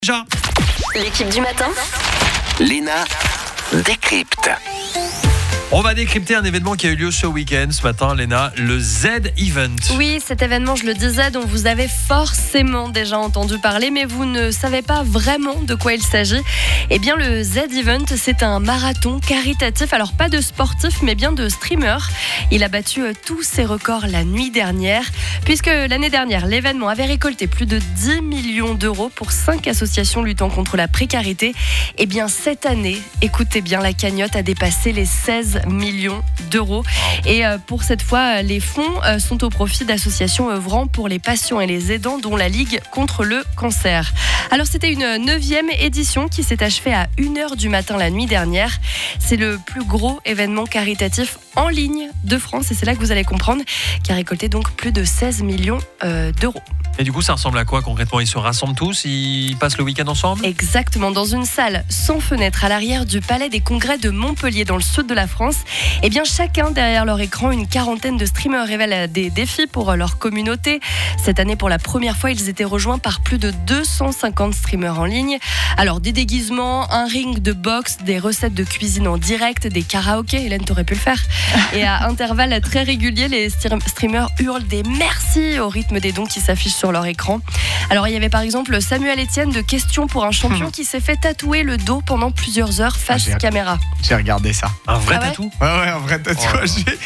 Déjà. L'équipe du matin. Léna décrypte. On va décrypter un événement qui a eu lieu ce week-end, ce matin, Léna, le Z-Event. Oui, cet événement, je le disais, dont vous avez forcément déjà entendu parler, mais vous ne savez pas vraiment de quoi il s'agit. Eh bien, le Z-Event, c'est un marathon caritatif, alors pas de sportifs, mais bien de streamers. Il a battu tous ses records la nuit dernière, puisque l'année dernière, l'événement avait récolté plus de 10 millions d'euros pour 5 associations luttant contre la précarité. Eh bien, cette année, écoutez bien, la cagnotte a dépassé les 16 millions d'euros. Et pour cette fois, les fonds sont au profit d'associations œuvrant pour les patients et les aidants, dont la Ligue contre le cancer. Alors, c'était une 9e édition qui s'est achevée à 1h du matin la nuit dernière. C'est le plus gros événement caritatif en ligne de France, et c'est là que vous allez comprendre, qui a récolté donc plus de 16 millions d'euros. Et du coup, ça ressemble à quoi concrètement? Ils se rassemblent tous, ils passent le week-end ensemble? Exactement, dans une salle sans fenêtre à l'arrière du Palais des Congrès de Montpellier, dans le sud de la France. Eh bien, chacun derrière leur écran, une quarantaine de streamers révèlent des défis pour leur communauté. Cette année, pour la première fois, ils étaient rejoints par plus de 250 streamers en ligne. Alors, des déguisements, un ring de boxe, des recettes de cuisine en direct, des karaokés, Hélène, t'aurais pu le faire. Et à intervalles très réguliers, les streamers hurlent des merci au rythme des dons qui s'affichent sur leur écran. Alors, il y avait par exemple Samuel Etienne de Question pour un champion qui s'est fait tatouer le dos pendant plusieurs heures face caméra. J'ai regardé ça. Un vrai Ah ouais tatou? Ouais, un vrai tatouage.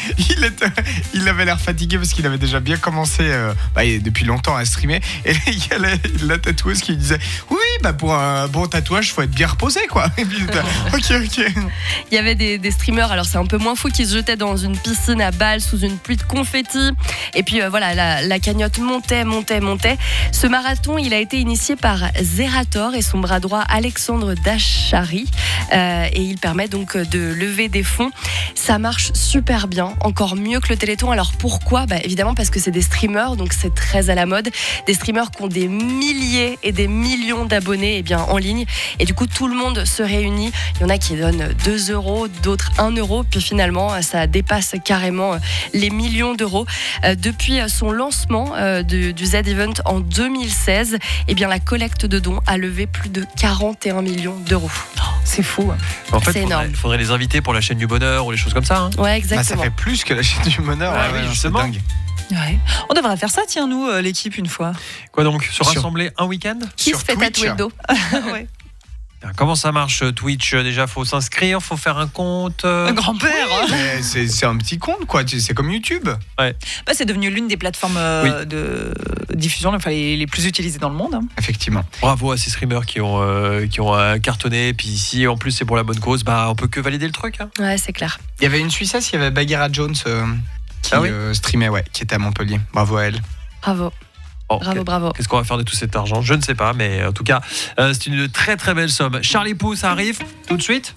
Il avait l'air fatigué parce qu'il avait déjà bien commencé depuis longtemps à streamer. Et il y a la tatoueuse qui disait oui, pour un bon tatouage, faut être bien reposé, quoi. Et puis, ok. Il y avait des streamers, alors c'est un peu moins fou, qui se jetaient dans une piscine à balles sous une pluie de confettis. Et puis voilà, la cagnotte montait. Ce marathon, il a été initié par Zerator et son bras droit Alexandre Dachary. Et il permet donc de lever des fonds. Ça marche super bien, encore mieux que le Téléthon. Alors pourquoi ? Évidemment parce que c'est des streamers, donc c'est très à la mode. Des streamers qui ont des milliers et des millions d'abonnés en ligne. Et du coup, tout le monde se réunit. Il y en a qui donnent 2 euros, d'autres 1 euro. Puis finalement, ça dépasse carrément les millions d'euros. Depuis son lancement du Z-Event en 2016, la collecte de dons a levé plus de 41 millions d'euros. C'est fou. En fait, C'est énorme. il faudrait les inviter pour la chaîne du bonheur ou les choses comme ça. Ouais, exactement. Ça fait plus que la chaîne du bonheur. Ouais, oui, justement. C'est dingue. Ouais. On devrait faire ça, tiens, nous, l'équipe, une fois. Quoi donc? Se rassembler un week-end? Qui Sur se fait Twitch. tatouer le dos? Ouais. Comment ça marche Twitch? Déjà, faut s'inscrire, faut faire un compte. Un grand-père. Mais c'est un petit compte, quoi. C'est comme YouTube. C'est devenu l'une des plateformes de diffusion les plus utilisées dans le monde. Effectivement. Bravo à ces streamers qui ont cartonné. Puis ici, en plus, c'est pour la bonne cause. On peut que valider le truc. Ouais, c'est clair. Il y avait une Suissesse, il y avait Bagheera Jones qui streamait, qui était à Montpellier. Bravo à elle. Bravo. Bon, Bravo. Qu'est-ce qu'on va faire de tout cet argent? Je ne sais pas, mais en tout cas, c'est une très très belle somme. Charlie Puth arrive tout de suite.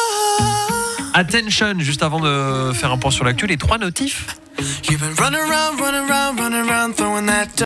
Attention, juste avant de faire un point sur l'actu, les 3 notifs.